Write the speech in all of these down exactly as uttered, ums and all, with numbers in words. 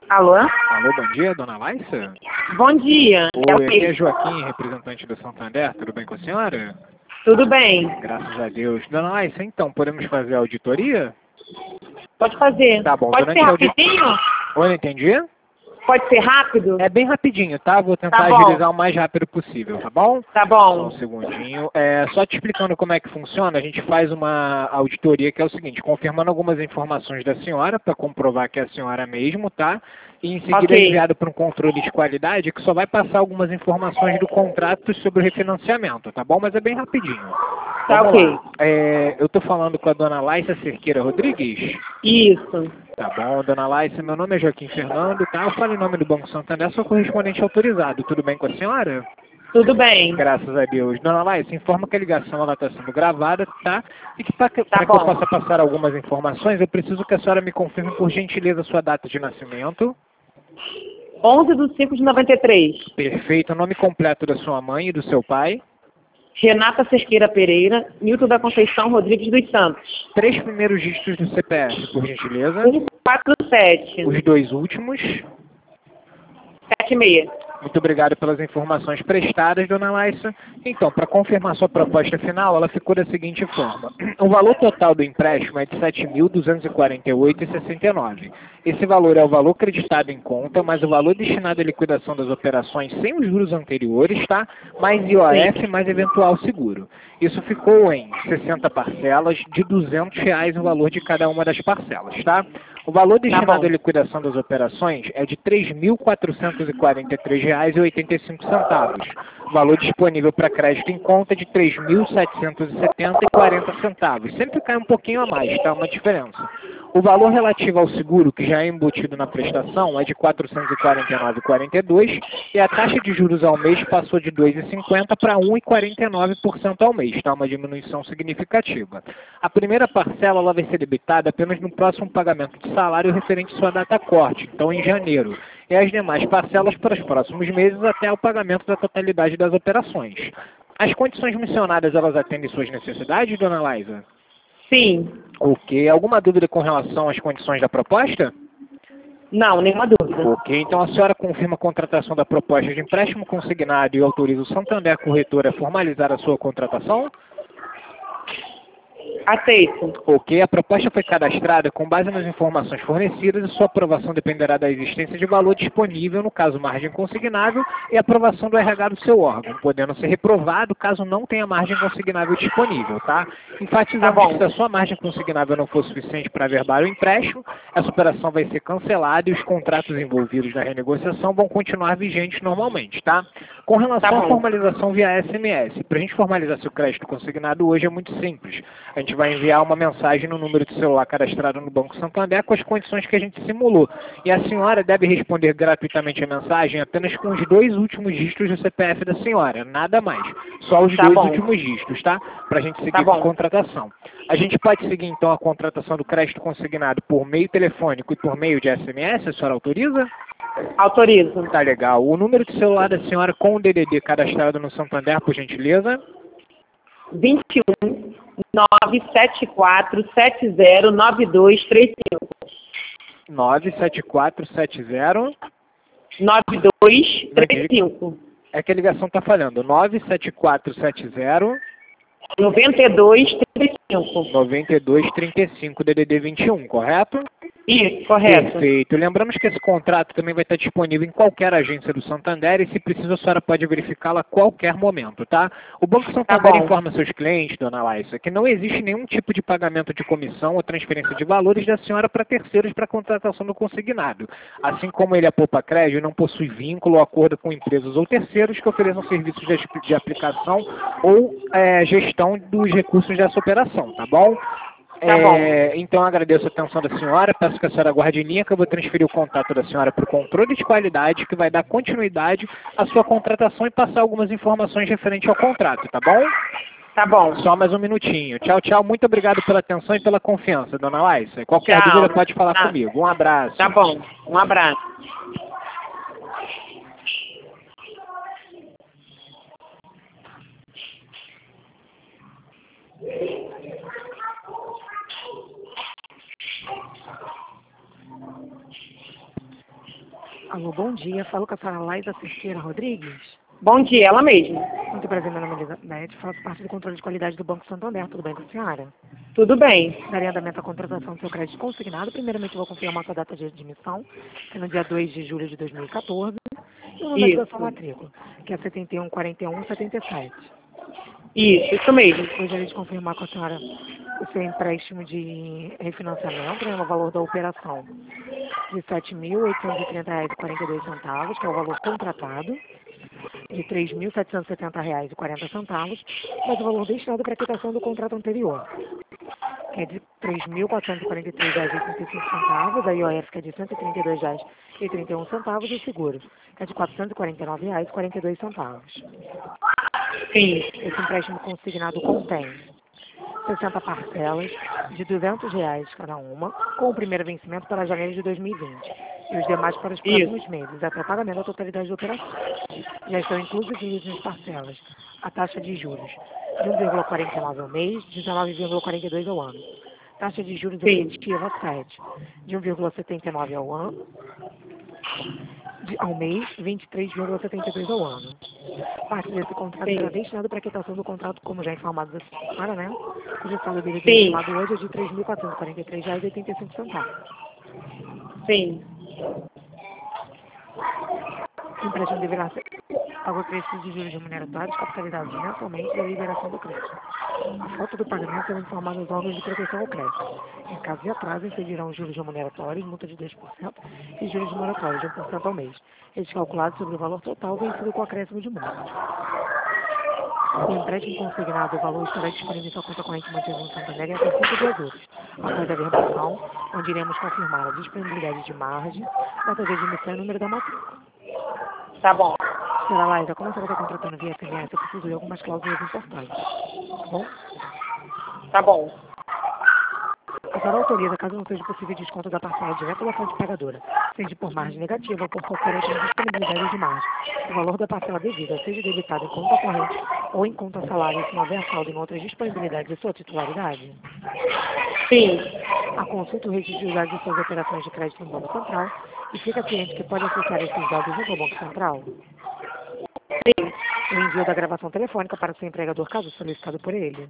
Alô? Alô, bom dia, dona Laissa? Bom dia. Oi, aqui é Joaquim, representante do Santander, tudo bem com a senhora? Tudo bem. Graças a Deus. Dona Laissa, então, podemos fazer a auditoria? Pode fazer. Tá bom, Pode durante ser a audi- rapidinho? Oi, não entendi? Pode ser rápido? É bem rapidinho, tá? Vou tentar Tá bom. agilizar o mais rápido possível, tá bom? Tá Só um bom. segundinho. É, só te explicando como é que funciona, a gente faz uma auditoria que é o seguinte, confirmando algumas informações da senhora para comprovar que é a senhora mesmo, tá? E em seguida é Ok. enviado para um controle de qualidade que só vai passar algumas informações do contrato sobre o refinanciamento, tá bom? Mas é bem rapidinho. Tá Vamos ok. lá. É, eu tô falando com a dona Laissa Cerqueira Rodrigues. Isso. Tá bom, dona Laissa, meu nome é Joaquim Fernando, tá? Eu falo em nome do Banco Santander, sou correspondente autorizado. Tudo bem com a senhora? Tudo bem. Graças a Deus. Dona Laissa, informa que a ligação está sendo gravada, tá? E que para que, pra que eu bom. possa passar algumas informações, eu preciso que a senhora me confirme, por gentileza, a sua data de nascimento. onze de cinco de noventa e três. Perfeito. O nome completo da sua mãe e do seu pai. Renata Cerqueira Pereira, Milton da Conceição Rodrigues dos Santos. Três primeiros dígitos do C P F, por gentileza. cento e quarenta e sete. Os dois últimos. setenta e seis. Muito obrigado pelas informações prestadas, dona Laissa. Então, para confirmar sua proposta final, ela ficou da seguinte forma. O valor total do empréstimo é de sete mil duzentos e quarenta e oito reais e sessenta e nove centavos. Esse valor é o valor creditado em conta, mas o valor destinado à liquidação das operações sem os juros anteriores, tá? Mais I O F, mais eventual seguro. Isso ficou em sessenta parcelas de duzentos reais o valor de cada uma das parcelas, tá? O valor destinado bom. à liquidação das operações é de três mil quatrocentos e quarenta e três reais e oitenta e cinco centavos. O valor disponível para crédito em conta é de três mil setecentos e setenta reais e quarenta centavos. Sempre cai um pouquinho a mais, tá? Uma diferença. O valor relativo ao seguro, que já é embutido na prestação, é de quatrocentos e quarenta e nove reais e quarenta e dois centavos e a taxa de juros ao mês passou de dois vírgula cinquenta por cento para um vírgula quarenta e nove por cento ao mês, tá? Uma diminuição significativa. A primeira parcela ela vai ser debitada apenas no próximo pagamento de salário referente à sua data corte, então em janeiro, e as demais parcelas para os próximos meses até o pagamento da totalidade das operações. As condições mencionadas, elas atendem suas necessidades, dona Laisa? Sim. Ok. Alguma dúvida com relação às condições da proposta? Não, nenhuma dúvida. Ok. Então a senhora confirma a contratação da proposta de empréstimo consignado e autoriza o Santander Corretora a formalizar a sua contratação? Aceito. Ok, a proposta foi cadastrada com base nas informações fornecidas e sua aprovação dependerá da existência de valor disponível, no caso margem consignável, e aprovação do R H do seu órgão, podendo ser reprovado caso não tenha margem consignável disponível, tá? Enfatizamos Tá bom. que se a sua margem consignável não for suficiente para averbar o empréstimo, essa operação vai ser cancelada e os contratos envolvidos na renegociação vão continuar vigentes normalmente, tá? Com relação Tá à bom. formalização via S M S, para a gente formalizar seu crédito consignado hoje é muito simples. A gente vai enviar uma mensagem no número de celular cadastrado no Banco Santander com as condições que a gente simulou. E a senhora deve responder gratuitamente a mensagem apenas com os dois últimos dígitos do C P F da senhora, nada mais. Só os Tá dois bom. últimos dígitos, tá? Para a gente seguir Tá com a bom. contratação. A gente pode seguir então a contratação do crédito consignado por meio telefônico e por meio de S M S, a senhora autoriza? Autorizo. Tá legal. O número de celular da senhora com o D D D cadastrado no Santander, por gentileza? vinte e um, nove sete quatro sete zero nove dois três cinco. nove sete quatro sete zero. nove dois três cinco. É que a ligação está falhando. nove sete quatro sete zero. noventa e dois trinta e cinco. noventa e dois trinta e cinco, D D D vinte e um, correto? Isso, correto. Perfeito. Lembramos que esse contrato também vai estar disponível em qualquer agência do Santander e, se precisa, a senhora pode verificá-la a qualquer momento, tá? O Banco Santander bom. informa seus clientes, dona Laissa, que não existe nenhum tipo de pagamento de comissão ou transferência de valores da senhora para terceiros para a contratação do consignado. Assim como ele, a Poupa Crédito, não possui vínculo ou acordo com empresas ou terceiros que ofereçam serviços de, de aplicação ou é, gestão dos recursos dessa operação, tá bom? Tá bom. É, então eu agradeço a atenção da senhora, peço que a senhora guarde em linha, que eu vou transferir o contato da senhora para o controle de qualidade, que vai dar continuidade à sua contratação e passar algumas informações referentes ao contrato, tá bom? Tá bom. Só mais um minutinho. Tchau, tchau. Muito obrigado pela atenção e pela confiança, dona Laissa. Qualquer Tchau. dúvida pode falar Tá. comigo. Um abraço. Tá bom. Um abraço. Alô, bom dia. Falo com a senhora Laísa Cerqueira Rodrigues. Bom dia, ela mesma. Muito prazer, meu nome é Elizabeth. Faço parte do controle de qualidade do Banco Santander. Tudo bem com a senhora? Tudo bem. Darei andamento à contratação do seu crédito consignado. Primeiramente, vou confirmar sua data de admissão, que é no dia dois de julho de dois mil e quatorze. E o número da sua matrícula, que é setenta e um, quarenta e um, setenta e sete. Isso, isso mesmo. Gostaria de confirmar com a senhora o seu empréstimo de refinanciamento, né, o valor da operação de sete mil oitocentos e trinta reais e quarenta e dois centavos, que é o valor contratado, de três mil setecentos e setenta reais e quarenta centavos, mas o valor destinado para a quitação do contrato anterior, que é de três mil quatrocentos e quarenta e três reais e oitenta e cinco centavos, a I O F, que é de cento e trinta e dois reais e trinta e um centavos, e o seguro, que é de quatrocentos e quarenta e nove reais e quarenta e dois centavos. Sim. Esse empréstimo consignado contém sessenta parcelas de duzentos reais cada uma, com o primeiro vencimento para janeiro de dois mil e vinte e os demais para os próximos Isso. meses, até o pagamento da totalidade da operação. Já estão inclusos nas parcelas a taxa de juros de um vírgula quarenta e nove ao mês, dezenove vírgula quarenta e dois ao ano. Taxa de juros Sim. efetiva sete, de um vírgula setenta e nove ao ano, de, ao mês, vinte e três vírgula setenta e dois ao ano. Parte desse contrato Sim. será destinado para a quitação do contrato, como já informado da senhora, né? Cujo saldo dele Sim. estimado hoje é de três mil quatrocentos e quarenta e três reais e oitenta e cinco centavos. Sim. O empréstimo deverá ser pago crédito de juros remuneratórios capitalizados mensalmente da liberação do crédito. A falta do pagamento será informada aos órgãos de proteção ao crédito. Em caso de atraso, incidirão juros remuneratórios, multa de dois por cento e juros moratórios de um por cento ao mês. Eles calculados sobre o valor total vencido com acréscimo de multa. O empréstimo consignado, o valor estará disponível em sua conta corrente mantida no Santander até cinco dias úteis, após a verbação, onde iremos confirmar a disponibilidade de margem, data de admissão e número da matrícula. Tá bom. Senhora Laísa, como a senhora está contratando via S M S, eu preciso ler algumas cláusulas importantes, tá bom? Tá bom. A senhora autoriza, caso não seja possível desconto da parcela direta da fonte pagadora, seja por margem negativa ou por qualquer outra indisponibilidade de margem, o valor da parcela devida seja debitado em conta corrente ou em conta salário, se não houver saldo em outras disponibilidades de sua titularidade? Sim. A consulta o registro de dados de suas operações de crédito no Banco Central e fica ciente que pode acessar esses dados junto ao Banco Central? Sim. O envio da gravação telefônica para seu empregador, caso solicitado por ele?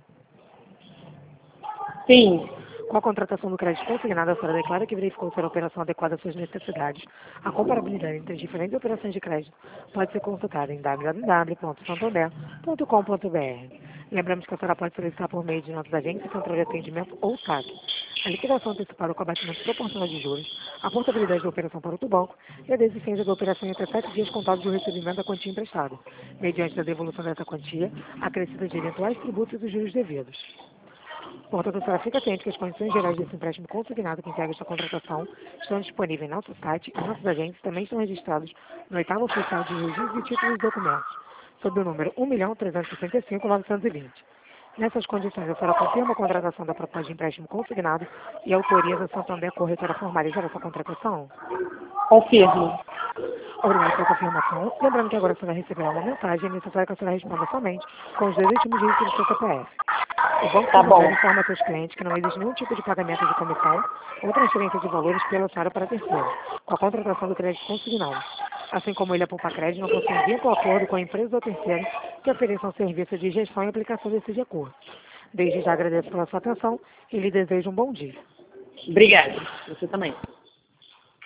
Sim. Com a contratação do crédito consignado, a senhora declara que verificou ser a operação adequada às suas necessidades. A comparabilidade entre as diferentes operações de crédito pode ser consultada em w w w ponto santander ponto com ponto b r. Lembramos que a senhora pode solicitar por meio de nossas agências, central de atendimento ou S A C. A liquidação antecipada com abatimento proporcional de juros, a portabilidade da operação para outro banco e a desistência da operação em até sete dias contados do recebimento da quantia emprestada, mediante a devolução dessa quantia, acrescida de eventuais tributos e dos juros devidos. Portanto, a senhora fica ciente que as condições gerais desse empréstimo consignado que integra esta contratação estão disponíveis em nosso site e nossas agências também estão registrados no oitavo oficial de registro de títulos e documentos, sob o número um milhão trezentos e sessenta e cinco mil novecentos e vinte. Nessas condições, a senhora confirma a contratação da proposta de empréstimo consignado e autoriza a Santander Corretora a formalizar essa contratação? Confirmo. Obrigado pela confirmação. Lembrando que agora a senhora receberá uma mensagem, é necessário que a senhora responda somente com os dois últimos dígitos do seu C P F. O Banco Tá bom. Santander informa a seus clientes que não existe nenhum tipo de pagamento de comissão ou transferência de valores pela senhora para terceiros, com a contratação do crédito consignado. Assim como ele, a Poupa Crédito, não possui vínculo ou acordo com a empresa ou terceiro que ofereçam serviço de gestão e aplicação desses recursos. Desde já agradeço pela sua atenção e lhe desejo um bom dia. Obrigada. Você também.